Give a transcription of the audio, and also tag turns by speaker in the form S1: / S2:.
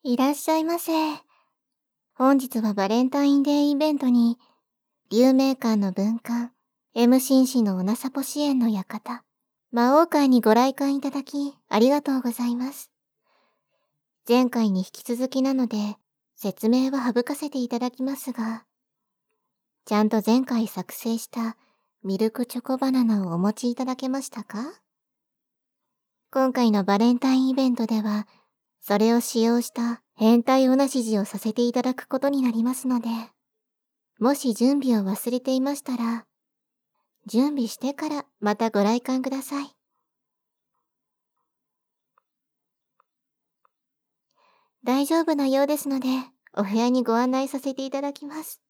S1: いらっしゃいませ。本日はバレンタインデーイベントに、竜鳴館の文官、M 紳士のおなさぽ支援の館、魔王会にご来館いただき、ありがとうございます。前回に引き続きなので、説明は省かせていただきますが、ちゃんと前回作成したミルクチョコバナナをお持ちいただけましたか？今回のバレンタインイベントでは、それを使用した変態おなし字をさせていただくことになりますので、もし準備を忘れていましたら、準備してからまたご来館ください。大丈夫なようですので、お部屋にご案内させていただきます。